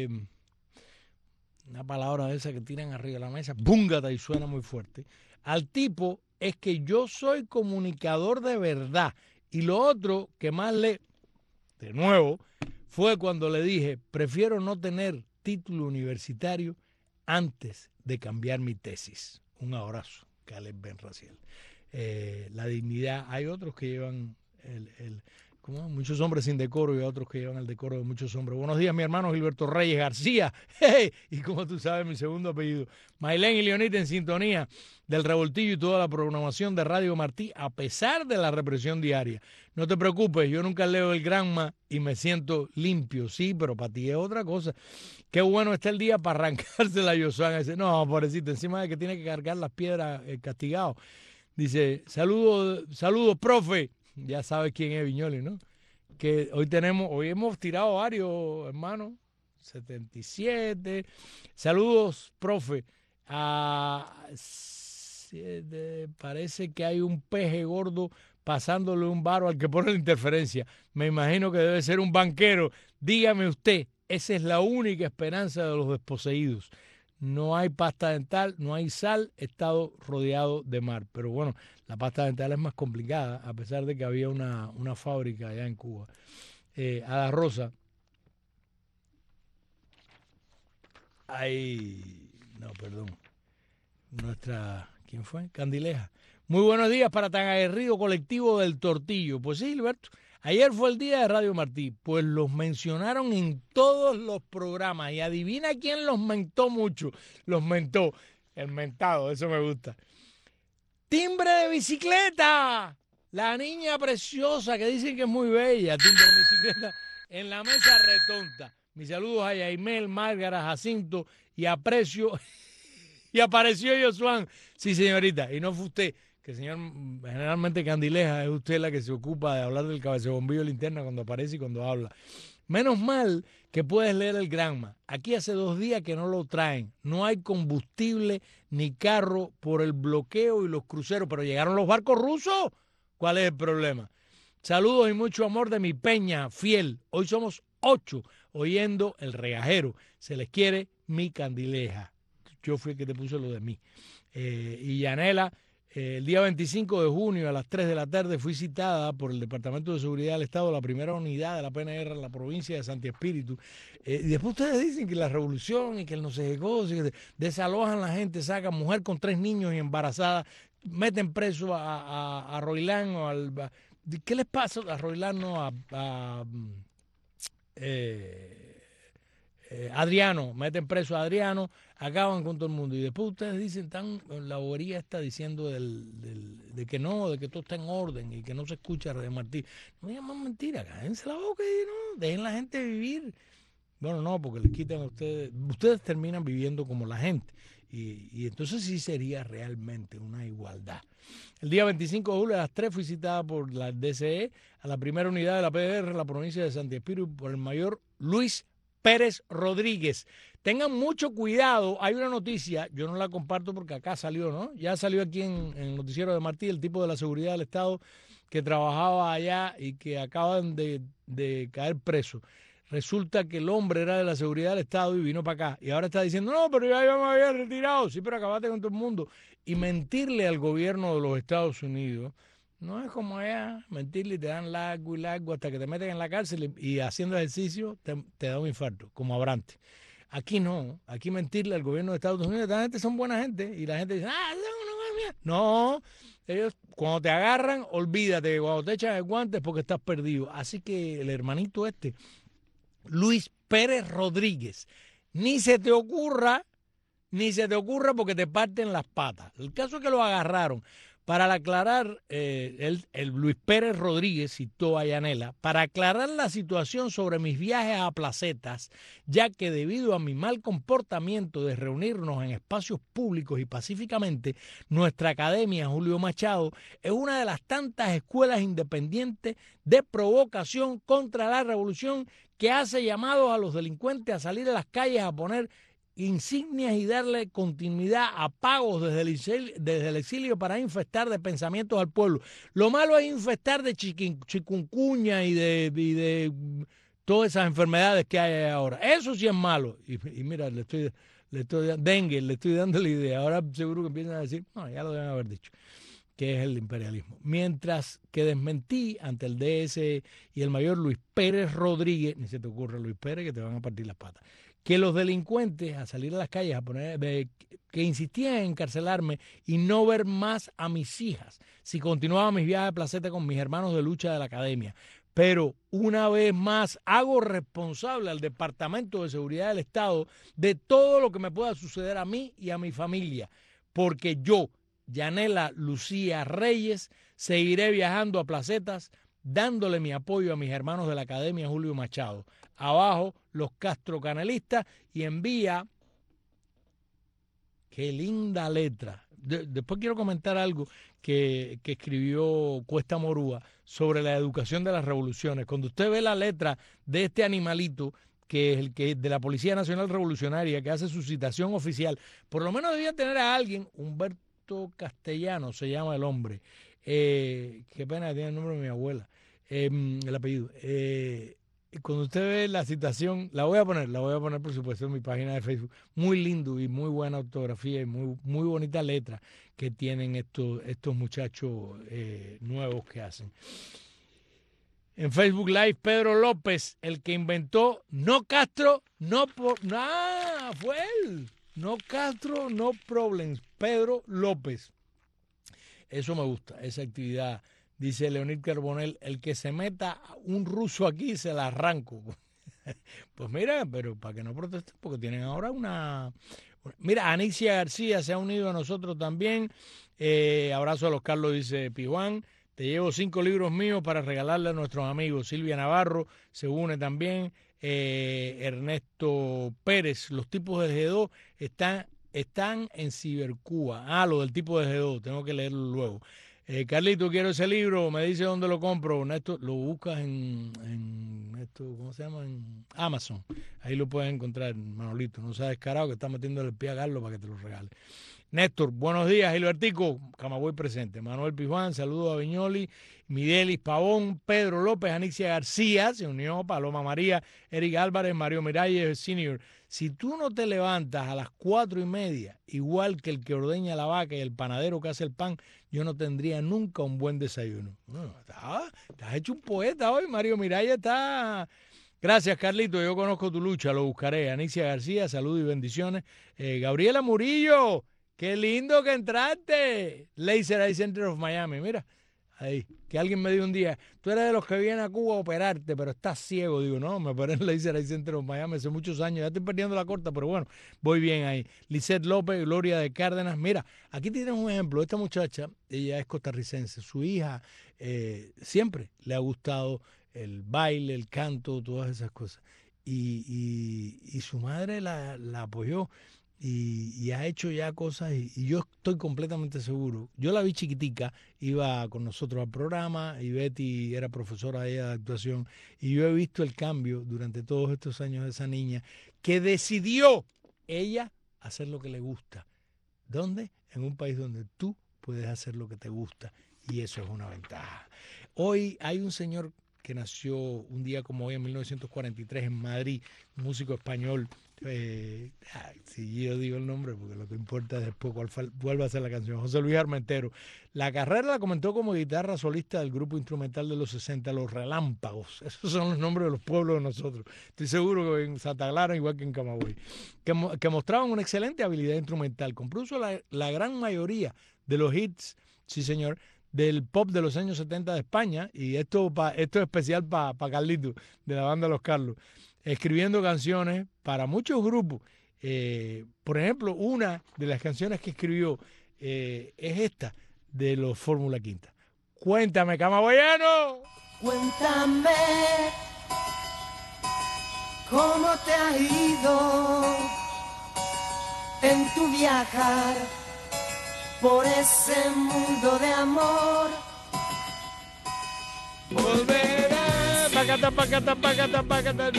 una palabra de esa que tiran arriba de la mesa, búngata y suena muy fuerte, al tipo es que yo soy comunicador de verdad. Y lo otro que más de nuevo, fue cuando le dije, prefiero no tener título universitario antes de cambiar mi tesis. Un abrazo, Caleb Ben Raciel. La dignidad, hay otros que llevan muchos hombres sin decoro y otros que llevan el decoro de muchos hombres. Buenos días, mi hermano Gilberto Reyes García. Hey, y como tú sabes, mi segundo apellido. Maylén y Leonita en sintonía del Revoltillo y toda la programación de Radio Martí, a pesar de la represión diaria. No te preocupes, yo nunca leo el Granma y me siento limpio. Sí, pero para ti es otra cosa. Qué bueno está el día para arrancarse la Yosuana. Dice, no, pobrecito, encima de que tiene que cargar las piedras castigado. Dice, saludos, profe. Ya sabes quién es Viñoli, ¿no? Que hoy hemos tirado varios, hermanos. 77. Saludos, profe. Parece que hay un peje gordo pasándole un varo al que pone la interferencia. Me imagino que debe ser un banquero. Dígame usted, esa es la única esperanza de los desposeídos. No hay pasta dental, no hay sal, he estado rodeado de mar. Pero bueno, la pasta dental es más complicada, a pesar de que había una fábrica allá en Cuba. Ada Rosa. ¿Quién fue? Candileja. Muy buenos días para tan aguerrido colectivo del Tortillo. Pues sí, Gilberto, ayer fue el día de Radio Martí, pues los mencionaron en todos los programas y adivina quién los mentó mucho. Los mentó, el mentado, eso me gusta. ¡Timbre de bicicleta! La niña preciosa que dicen que es muy bella, timbre de bicicleta en la mesa retonta. Mis saludos a Yaimel, Márgara, Jacinto y aprecio. Y apareció Yosuán. Sí, señorita, y no fue usted, que señor, generalmente Candileja es usted la que se ocupa de hablar del cabezabombillo de linterna cuando aparece y cuando habla. Menos mal que puedes leer el Granma. Aquí hace 2 días que no lo traen. No hay combustible ni carro por el bloqueo y los cruceros, pero llegaron los barcos rusos. ¿Cuál es el problema? Saludos y mucho amor de mi peña fiel. Hoy somos 8 oyendo el regajero. Se les quiere mi Candileja. Yo fui el que te puse lo de mí. Y Yanela, el día 25 de junio a las 3 de la tarde fui citada por el Departamento de Seguridad del Estado, la primera unidad de la PNR en la provincia de Santi Espíritu. Y después ustedes dicen que la revolución y que el no sé qué cosa, que desalojan la gente, sacan mujer con 3 niños y embarazada, meten preso a Roilán o al... ¿Qué les pasa a Roilán? No, Adriano, meten preso a Adriano, acaban con todo el mundo. Y después ustedes dicen, la bobería está diciendo de que no, de que todo está en orden y que no se escucha a Radio Martí. No digan más mentiras, cállense la boca y no, dejen la gente vivir. Bueno, no, porque les quitan a ustedes. Ustedes terminan viviendo como la gente. Y entonces sí sería realmente una igualdad. El día 25 de julio a las 3 fui citada por la DCE a la primera unidad de la PDR en la provincia de Santi Espíritu por el mayor Luis Pérez Rodríguez. Tengan mucho cuidado, hay una noticia, yo no la comparto porque acá salió, ¿no? Ya salió aquí en el noticiero de Martí, el tipo de la seguridad del Estado que trabajaba allá y que acaban de caer preso. Resulta que el hombre era de la seguridad del Estado y vino para acá. Y ahora está diciendo, no, pero ya me había retirado. Sí, pero acabaste con todo el mundo. Y mentirle al gobierno de los Estados Unidos no es como allá, mentirle y te dan largo y largo hasta que te meten en la cárcel y haciendo ejercicio te da un infarto, como Abrante. Aquí no, aquí mentirle al gobierno de Estados Unidos, esta gente son buena gente y la gente dice, no, ellos cuando te agarran, olvídate, cuando te echan el guante es porque estás perdido. Así que el hermanito Luis Pérez Rodríguez, ni se te ocurra porque te parten las patas. El caso es que lo agarraron. Para aclarar, el Luis Pérez Rodríguez citó a Yanela, para aclarar la situación sobre mis viajes a placetas, ya que debido a mi mal comportamiento de reunirnos en espacios públicos y pacíficamente, nuestra academia Julio Machado es una de las tantas escuelas independientes de provocación contra la revolución que hace llamados a los delincuentes a salir a las calles a poner insignias y darle continuidad a pagos desde el exilio para infestar de pensamientos al pueblo. Lo malo es infestar de chikungunya y de todas esas enfermedades que hay ahora. Eso sí es malo. Y mira, le estoy dando la idea. Ahora seguro que empiezan a decir, no, ya lo deben haber dicho, que es el imperialismo. Mientras que desmentí ante el DS y el mayor Luis Pérez Rodríguez, ni se te ocurra Luis Pérez que te van a partir las patas, que los delincuentes a salir a las calles a poner, que insistían en encarcelarme y no ver más a mis hijas si continuaba mis viajes de placeta con mis hermanos de lucha de la academia. pero una vez más hago responsable al Departamento de Seguridad del Estado de todo lo que me pueda suceder a mí y a mi familia, porque yo, Yanela Lucía Reyes, seguiré viajando a placetas, dándole mi apoyo a mis hermanos de la Academia Julio Machado. Abajo los Castro Canelistas, y envía, qué linda letra. Después quiero comentar algo que escribió Cuesta Morúa sobre la educación de las revoluciones. Cuando usted ve la letra de este animalito, que es el que de la Policía Nacional Revolucionaria, que hace su citación oficial, por lo menos debía tener a alguien, Humberto Castellano se llama el hombre, qué pena, tiene el nombre de mi abuela, el apellido. Cuando usted ve la citación, la voy a poner por supuesto en mi página de Facebook. Muy lindo y muy buena ortografía y muy bonita letra que tienen estos muchachos nuevos que hacen. En Facebook Live, Pedro López, el que inventó no Castro, no fue él. No Castro, no problems. Pedro López. Eso me gusta, esa actividad. Dice Leonid Carbonell, el que se meta un ruso aquí se la arranco. Pues mira, pero para que no protesten, porque tienen ahora una... Mira, Anicia García se ha unido a nosotros también. Abrazo a los Carlos, dice Pijuán. Te llevo 5 libros míos para regalarle a nuestros amigos. Silvia Navarro se une también. Ernesto Pérez, los tipos de G2 están en Cibercuba. Lo del tipo de G2, tengo que leerlo luego. Carlito, quiero ese libro, me dice dónde lo compro. Néstor, lo buscas en ¿cómo se llama? En Amazon. Ahí lo puedes encontrar, Manolito. No seas descarado que está metiéndole el pie a Carlos para que te lo regale. Néstor, buenos días, Gilbertico, Camagüey presente. Manuel Pijuán, saludos a Viñoli, Midelis Pavón, Pedro López, Anicia García, se unió Paloma María, Eric Álvarez, Mario Miralles, Senior. Si tú no te levantas a las 4:30, igual que el que ordeña la vaca y el panadero que hace el pan, yo no tendría nunca un buen desayuno. Estás hecho un poeta hoy, Mario Miralles está... Gracias, Carlito, yo conozco tu lucha, lo buscaré. Anicia García, saludos y bendiciones. Gabriela Murillo, qué lindo que entraste. Laser Eye Center of Miami, mira. Ahí, que alguien me dijo un día, tú eres de los que vienen a Cuba a operarte, pero estás ciego. Digo, no, me operé en Laser Eye Center of Miami hace muchos años, ya estoy perdiendo la corta, pero bueno, voy bien ahí. Lisette López, Gloria de Cárdenas, mira, aquí tienes un ejemplo, esta muchacha, ella es costarricense, su hija siempre le ha gustado el baile, el canto, todas esas cosas, y su madre la apoyó. Y ha hecho ya cosas y yo estoy completamente seguro. Yo la vi chiquitica, iba con nosotros al programa y Betty era profesora de ella de actuación y yo he visto el cambio durante todos estos años de esa niña que decidió ella hacer lo que le gusta. ¿Dónde? En un país donde tú puedes hacer lo que te gusta y eso es una ventaja. Hoy hay un señor que nació un día como hoy en 1943 en Madrid, un músico español. Si yo digo el nombre, porque lo que importa es después cuál va a ser la canción. José Luis Armentero. La carrera la comenzó como guitarra solista del grupo instrumental de los 60, Los Relámpagos. Esos son los nombres de los pueblos de nosotros. Estoy seguro que en Santa Clara, igual que en Camagüey, que mostraban una excelente habilidad instrumental. Compuso la gran mayoría de los hits, sí señor, del pop de los años 70 de España, y esto es especial para Carlito, de la banda Los Carlos, escribiendo canciones para muchos grupos. Por ejemplo, una de las canciones que escribió es esta, de los Fórmula Quinta. Cuéntame, camagüeyano. Cuéntame cómo te ha ido en tu viajar por ese mundo de amor. Volverá, pacata.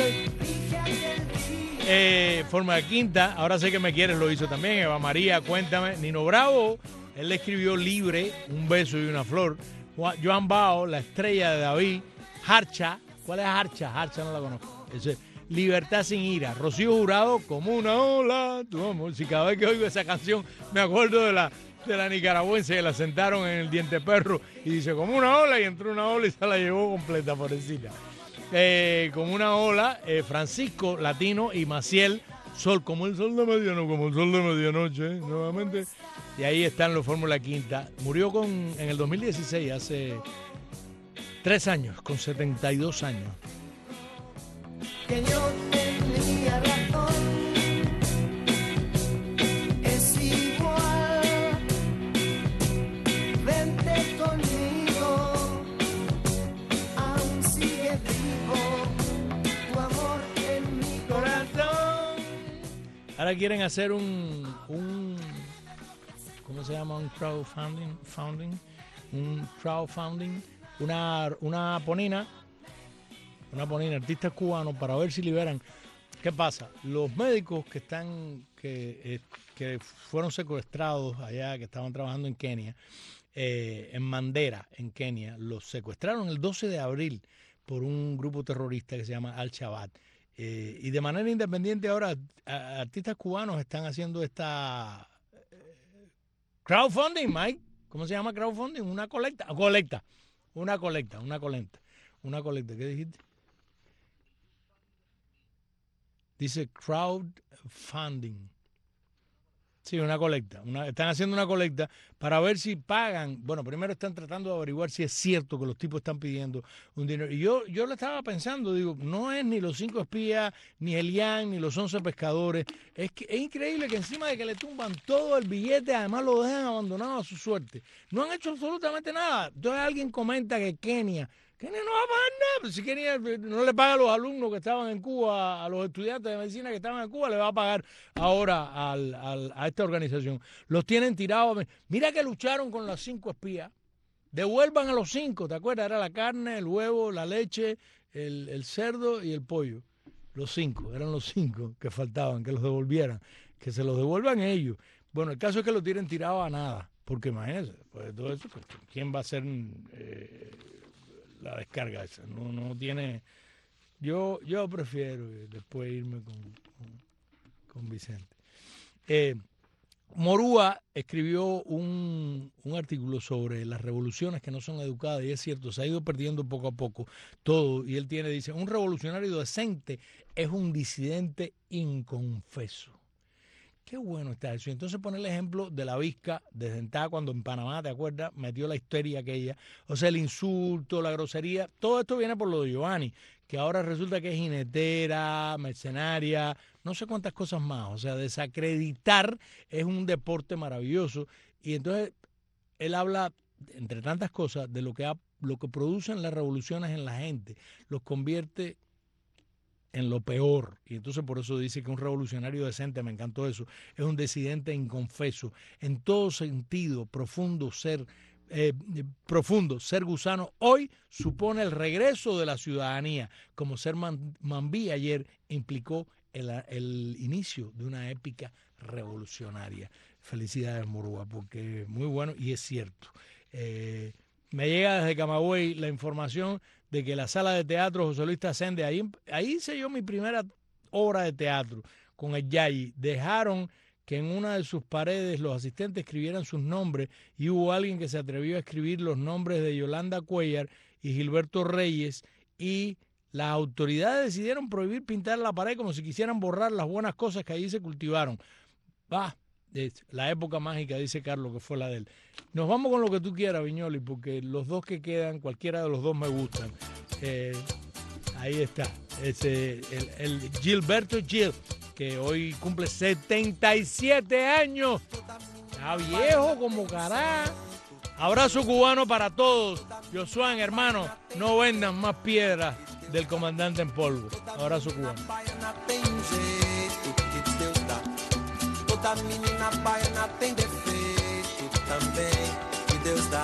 Fórmula Quinta, Ahora sé que me quieres, lo hizo también. Eva María, Cuéntame. Nino Bravo, él le escribió Libre, Un beso y una flor. Joan Bao, La estrella de David. Harcha, ¿cuál es Harcha? Harcha no la conozco. Ese, Libertad sin ira. Rocío Jurado, Como una ola, tu amor. Si cada vez que oigo esa canción me acuerdo de la nicaragüense que la sentaron en el Diente Perro y dice como una ola y entró una ola y se la llevó completa por encima. Como una ola, Francisco Latino y Maciel, Sol, como el sol de medianoche, nuevamente. Y ahí están los Fórmula Quinta. Murió en el 2016, hace 3 años, con 72 años. Que yo tenía razón, es igual, vente conmigo, aún sigue vivo tu amor en mi corazón. Ahora quieren hacer un ¿cómo se llama? Un crowdfunding, una ponina, artistas cubanos, para ver si liberan. ¿Qué pasa? Los médicos que fueron secuestrados allá, que estaban trabajando en Kenia, en Mandera, en Kenia, los secuestraron el 12 de abril por un grupo terrorista que se llama Al-Shabaab. Y de manera independiente ahora artistas cubanos están haciendo esta crowdfunding, Mike. ¿Cómo se llama crowdfunding? Una colecta. ¿Qué dijiste? Dice crowdfunding. Sí, una colecta. Están haciendo una colecta para ver si pagan. Bueno, primero están tratando de averiguar si es cierto que los tipos están pidiendo un dinero. Y yo le estaba pensando, digo, no es ni los 5 espías, ni Elian, ni los 11 pescadores. Es increíble que encima de que le tumban todo el billete, además lo dejan abandonado a su suerte. No han hecho absolutamente nada. Entonces alguien comenta que Kenia no va a pagar nada. Si Kenia no le paga a los alumnos que estaban en Cuba, a los estudiantes de medicina que estaban en Cuba, le va a pagar ahora a esta organización. Los tienen tirados. Mira que lucharon con los 5 espías. Devuelvan a los 5, ¿te acuerdas? Era la carne, el huevo, la leche, el cerdo y el pollo. Los 5, eran los 5 que faltaban, que los devolvieran, que se los devuelvan ellos. Bueno, el caso es que lo tienen tirado a nada, porque imagínense, pues todo eso, pues, ¿quién va a hacer la descarga esa? No tiene. Yo prefiero después irme con Vicente. Morúa escribió un artículo sobre las revoluciones que no son educadas, y es cierto, se ha ido perdiendo poco a poco todo, y él dice, un revolucionario decente es un disidente inconfeso. Qué bueno está eso. Y entonces pone el ejemplo de la Vizca de Dentada cuando en Panamá, ¿te acuerdas? Metió la histeria aquella. O sea, el insulto, la grosería. Todo esto viene por lo de Giovanni, que ahora resulta que es jinetera, mercenaria, no sé cuántas cosas más. O sea, desacreditar es un deporte maravilloso. Y entonces él habla, entre tantas cosas, de lo que producen las revoluciones en la gente. Los convierte en lo peor, y entonces por eso dice que un revolucionario decente, me encantó eso, es un disidente inconfeso, en todo sentido, profundo, ser gusano, hoy supone el regreso de la ciudadanía, como ser Mambí ayer implicó el inicio de una épica revolucionaria. Felicidades, Morúa, porque es muy bueno y es cierto. Me llega desde Camagüey la información de que la sala de teatro José Luis Tacende, ahí hice yo mi primera obra de teatro con el Yayi. Dejaron que en una de sus paredes los asistentes escribieran sus nombres, y hubo alguien que se atrevió a escribir los nombres de Yolanda Cuellar y Gilberto Reyes, y las autoridades decidieron prohibir pintar la pared como si quisieran borrar las buenas cosas que allí se cultivaron. La época mágica, dice Carlos, que fue la de él. Nos vamos con lo que tú quieras, Viñoli, porque los dos que quedan, cualquiera de los dos me gustan. Ahí está, el Gilberto Gil, que hoy cumple 77 años. Está viejo como cará. Abrazo cubano para todos. Josuán, hermano, no vendan más piedras del comandante en polvo. Abrazo cubano. Toda menina baiana tem defeito também, que Deus dá,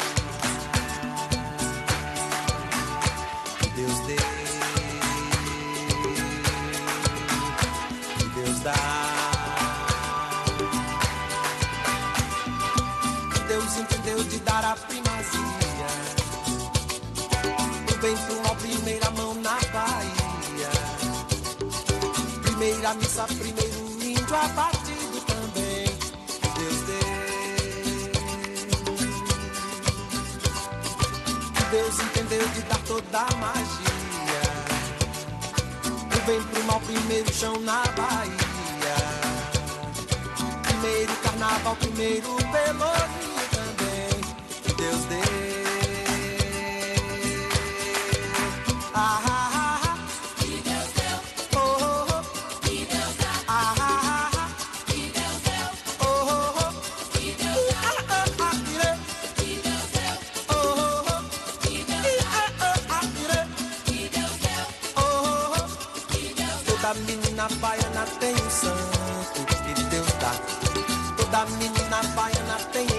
que Deus dê, que Deus dá, que Deus entendeu de dar a primazia, do bem pro mal, primeira mão na Bahia, primeira missa, primeiro índio abatido também, que Deus dê, que Deus entendeu de dar toda a magia, do bem pro mal, primeiro chão na Bahia, primeiro carnaval, primeiro pelourinho também, que Deus dê. Toda menina baiana tem o santo que Deus dá. Toda menina baiana tem